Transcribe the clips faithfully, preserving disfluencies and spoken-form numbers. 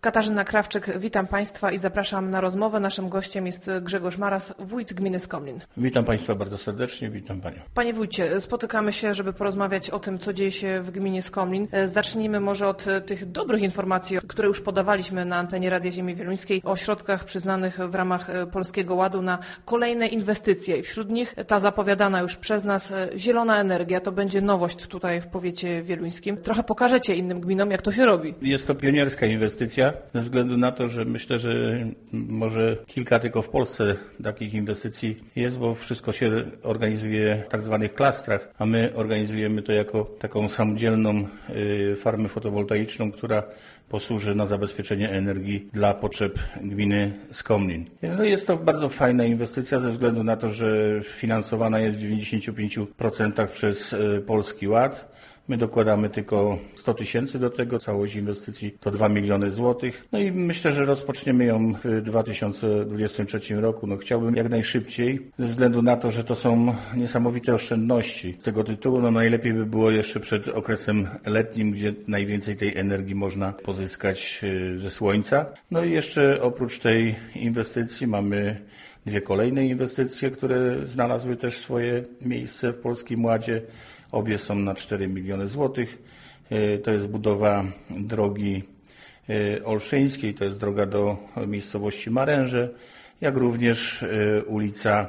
Katarzyna Krawczyk, witam Państwa i zapraszam na rozmowę. Naszym gościem jest Grzegorz Maras, wójt gminy Skomlin. Witam Państwa bardzo serdecznie, witam Panią. Panie wójcie, spotykamy się, żeby porozmawiać o tym, co dzieje się w gminie Skomlin. Zacznijmy może od tych dobrych informacji, które już podawaliśmy na antenie Radia Ziemi Wieluńskiej, o środkach przyznanych w ramach Polskiego Ładu na kolejne inwestycje. Wśród nich ta zapowiadana już przez nas zielona energia. To będzie nowość tutaj w powiecie wieluńskim. Trochę pokażecie innym gminom, jak to się robi. Jest to pionierska inwestycja, ze względu na to, że myślę, że może kilka tylko w Polsce takich inwestycji jest, bo wszystko się organizuje w tak zwanych klastrach, a my organizujemy to jako taką samodzielną farmę fotowoltaiczną, która posłuży na zabezpieczenie energii dla potrzeb gminy Skomlin. No jest to bardzo fajna inwestycja ze względu na to, że finansowana jest w dziewięćdziesięciu pięciu procentach przez Polski Ład. My dokładamy tylko sto tysięcy do tego, całość inwestycji to dwa miliony złotych. No i myślę, że rozpoczniemy ją w dwa tysiące dwudziestym trzecim roku. No chciałbym jak najszybciej, ze względu na to, że to są niesamowite oszczędności. Z tego tytułu no najlepiej by było jeszcze przed okresem letnim, gdzie najwięcej tej energii można pozyskać ze słońca. No i jeszcze oprócz tej inwestycji mamy dwie kolejne inwestycje, które znalazły też swoje miejsce w Polskim Ładzie. Obie są na cztery miliony złotych. To jest budowa drogi olszyńskiej, to jest droga do miejscowości Maręże, jak również ulica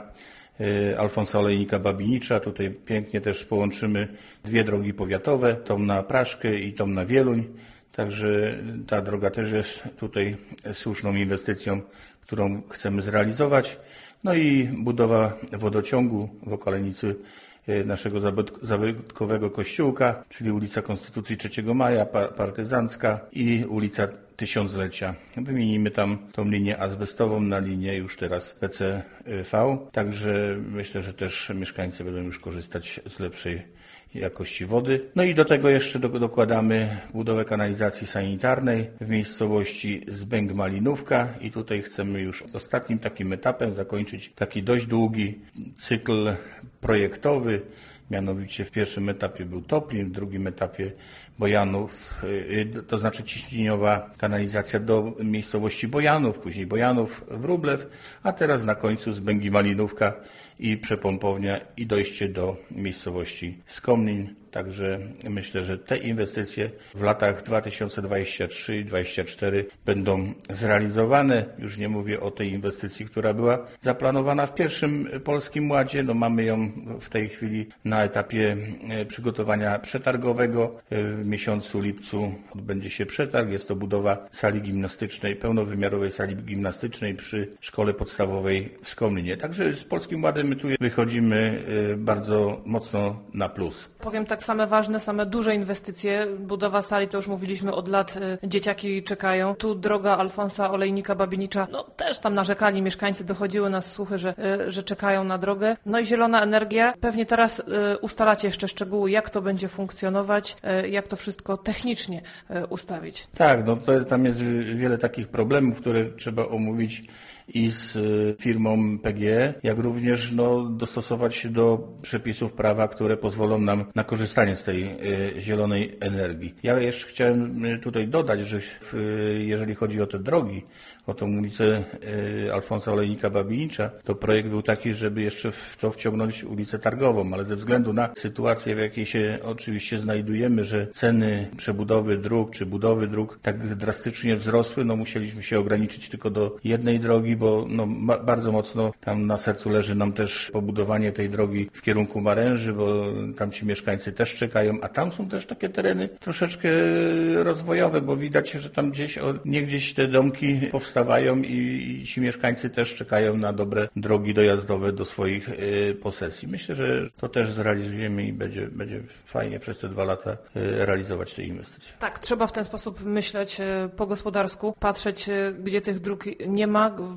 Alfonsa Olejnika Babinicza. Tutaj pięknie też połączymy dwie drogi powiatowe, tą na Praszkę i tą na Wieluń. Także ta droga też jest tutaj słuszną inwestycją, którą chcemy zrealizować. No i budowa wodociągu w okalenicy naszego zabytkowego kościółka, czyli ulica Konstytucji trzeciego Maja, Partyzancka i ulica Tysiąclecia. Wymienimy tam tą linię azbestową na linię już teraz P C V, także myślę, że też mieszkańcy będą już korzystać z lepszej jakości wody. No i do tego jeszcze dokładamy budowę kanalizacji sanitarnej w miejscowości Zbęg-Malinówka i tutaj chcemy już ostatnim takim etapem zakończyć taki dość długi cykl projektowy. Mianowicie w pierwszym etapie był Toplin, w drugim etapie Bojanów, to znaczy ciśnieniowa kanalizacja do miejscowości Bojanów, później Bojanów, Wróblew, a teraz na końcu Zbęgi Malinówka i przepompownia i dojście do miejscowości Skomlin. Także myślę, że te inwestycje w latach dwa tysiące dwudziestym trzecim i dwa tysiące dwudziestym czwartym będą zrealizowane. Już nie mówię o tej inwestycji, która była zaplanowana w pierwszym Polskim Ładzie. No mamy ją w tej chwili na etapie przygotowania przetargowego. W miesiącu lipcu odbędzie się przetarg. Jest to budowa sali gimnastycznej, pełnowymiarowej sali gimnastycznej przy szkole podstawowej w Skomlinie. Także z Polskim Ładem my tu wychodzimy bardzo mocno na plus. Powiem tak, same ważne, same duże inwestycje. Budowa sali, to już mówiliśmy od lat, dzieciaki czekają. Tu droga Alfonsa Olejnika Babinicza, no też tam narzekali mieszkańcy, dochodziły nas słuchy, że, że czekają na drogę. No i zielona energia. Pewnie teraz ustalacie jeszcze szczegóły, jak to będzie funkcjonować, jak to wszystko technicznie ustawić. Tak, no to tam jest wiele takich problemów, które trzeba omówić i z firmą P G E, jak również no, dostosować się do przepisów prawa, które pozwolą nam na korzystanie z tej y, zielonej energii. Ja jeszcze chciałem tutaj dodać, że w, jeżeli chodzi o te drogi, o tą ulicę y, Alfonsa Olejnika Babinicza, to projekt był taki, żeby jeszcze w to wciągnąć ulicę Targową, ale ze względu na sytuację, w jakiej się oczywiście znajdujemy, że ceny przebudowy dróg czy budowy dróg tak drastycznie wzrosły, no musieliśmy się ograniczyć tylko do jednej drogi, bo no, ma, bardzo mocno tam na sercu leży nam też pobudowanie tej drogi w kierunku Maręży, bo tam ci mieszkańcy też czekają, a tam są też takie tereny troszeczkę rozwojowe, bo widać, że tam gdzieś, o, nie gdzieś te domki powstawają i, i ci mieszkańcy też czekają na dobre drogi dojazdowe do swoich y, posesji. Myślę, że to też zrealizujemy i będzie, będzie fajnie przez te dwa lata y, realizować te inwestycje. Tak, trzeba w ten sposób myśleć y, po gospodarsku, patrzeć, y, gdzie tych dróg nie ma, w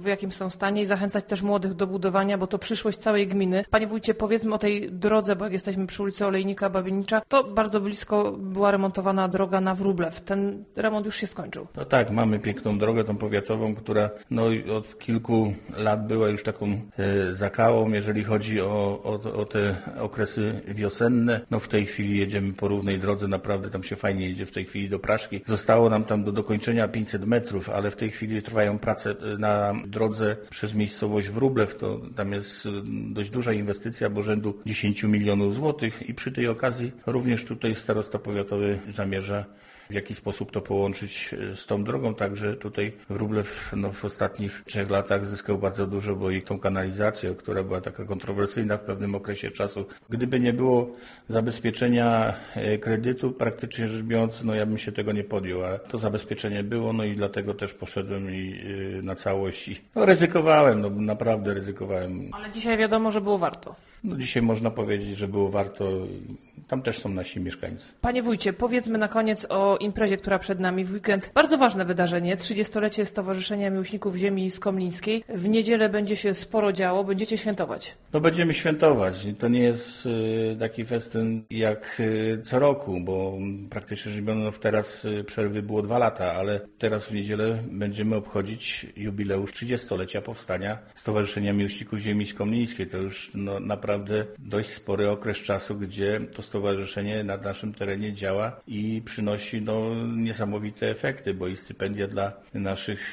jakim są stanie i zachęcać też młodych do budowania, bo to przyszłość całej gminy. Panie wójcie, powiedzmy o tej drodze, bo jak jesteśmy przy ulicy Olejnika Babienicza, to bardzo blisko była remontowana droga na Wróblew. Ten remont już się skończył. No tak, mamy piękną drogę, tą powiatową, która no, od kilku lat była już taką e, zakałą, jeżeli chodzi o, o, o te okresy wiosenne. No w tej chwili jedziemy po równej drodze, naprawdę tam się fajnie jedzie w tej chwili do Praszki. Zostało nam tam do dokończenia pięćset metrów, ale w tej chwili trwają prace na drodze przez miejscowość Wróblew. To tam jest dość duża inwestycja, bo rzędu dziesięć milionów złotych i przy tej okazji również tutaj starosta powiatowy zamierza w jaki sposób to połączyć z tą drogą, także tutaj Wróblew no, w ostatnich trzech latach zyskał bardzo dużo, bo i tą kanalizację, która była taka kontrowersyjna w pewnym okresie czasu. Gdyby nie było zabezpieczenia kredytu, praktycznie rzecz biorąc, no ja bym się tego nie podjął, a to zabezpieczenie było, no i dlatego też poszedłem i na całość i no, ryzykowałem, no naprawdę ryzykowałem. Ale dzisiaj wiadomo, że było warto. No dzisiaj można powiedzieć, że było warto. Tam też są nasi mieszkańcy. Panie wójcie, powiedzmy na koniec o imprezie, która przed nami w weekend. Bardzo ważne wydarzenie, trzydziestolecie Stowarzyszenia Miłośników Ziemi Skomlińskiej. W niedzielę będzie się sporo działo, będziecie świętować. No będziemy świętować. To nie jest y, taki festyn jak y, co roku, bo praktycznie rzecz biorąc teraz y, przerwy było dwa lata, ale teraz w niedzielę będziemy obchodzić jubileusz trzydziestolecia powstania Stowarzyszenia Miłośników Ziemi Skomlińskiej. To już no, naprawdę dość spory okres czasu, gdzie to stowarzyszenie na naszym terenie działa i przynosi no, niesamowite efekty, bo i stypendia dla naszych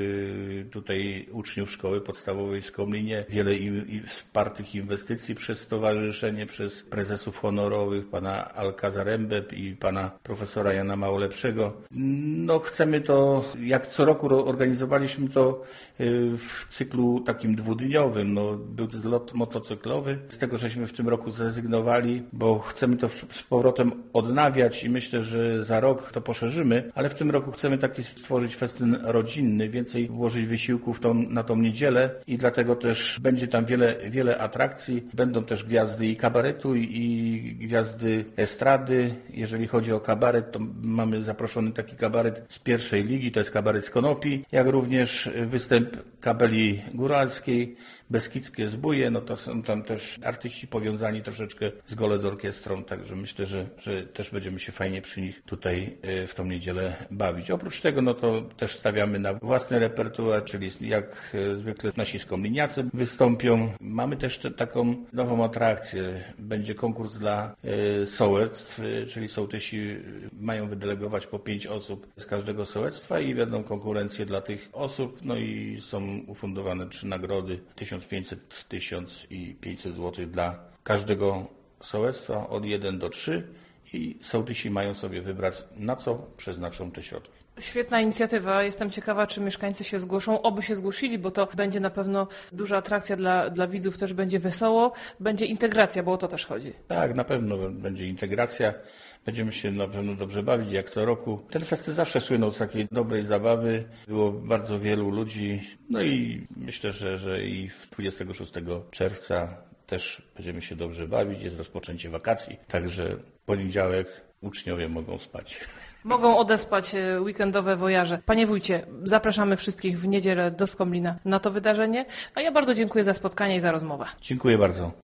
y, tutaj uczniów szkoły podstawowej w Skomlinie, wiele i, i wspartych inwestycji przez stowarzyszenie, przez prezesów honorowych, pana Alka Zarębę i pana profesora Jana Małolepszego. No chcemy to, jak co roku organizowaliśmy to y, w cyklu takim dwudniowym, no, był zlot motocyklowy, z tego żeśmy w tym roku zrezygnowali, bo chcemy to z powrotem odnawiać i myślę, że za rok to poszerzymy, ale w tym roku chcemy taki stworzyć festyn rodzinny, więcej włożyć wysiłków tą, na tą niedzielę i dlatego też będzie tam wiele, wiele atrakcji. Będą też gwiazdy i kabaretu i, i gwiazdy estrady. Jeżeli chodzi o kabaret, to mamy zaproszony taki kabaret z pierwszej ligi, to jest kabaret z Konopi, jak również występ kabeli góralskiej, beskidzkie zbóje, no to są tam też artyści powiązani troszeczkę z Golec Orkiestrą, także myślę, że, że też będziemy się fajnie przy nich tutaj w tą niedzielę bawić. Oprócz tego, no to też stawiamy na własny repertuar, czyli jak zwykle nasi skomliniacy wystąpią. Mamy też te, taką nową atrakcję. Będzie konkurs dla y, sołectw, y, czyli sołtysi mają wydelegować po pięć osób z każdego sołectwa i będą konkurencje dla tych osób, no i są ufundowane trzy nagrody, tysiąc pięćset, tysiąc i pięćset złotych dla każdego sołectwa od jeden do trzy i sołtysi mają sobie wybrać, na co przeznaczą te środki. Świetna inicjatywa. Jestem ciekawa, czy mieszkańcy się zgłoszą. Oby się zgłosili, bo to będzie na pewno duża atrakcja dla, dla widzów, też będzie wesoło, będzie integracja, bo o to też chodzi. Tak, na pewno będzie integracja. Będziemy się na pewno dobrze bawić, jak co roku. Ten festyn zawsze słynął z takiej dobrej zabawy. Było bardzo wielu ludzi. No i myślę, że, że i dwudziestego szóstego czerwca też będziemy się dobrze bawić. Jest rozpoczęcie wakacji, także w poniedziałek uczniowie mogą spać. Mogą odespać weekendowe wojaże. Panie wójcie, zapraszamy wszystkich w niedzielę do Skomlina na to wydarzenie, a ja bardzo dziękuję za spotkanie i za rozmowę. Dziękuję bardzo.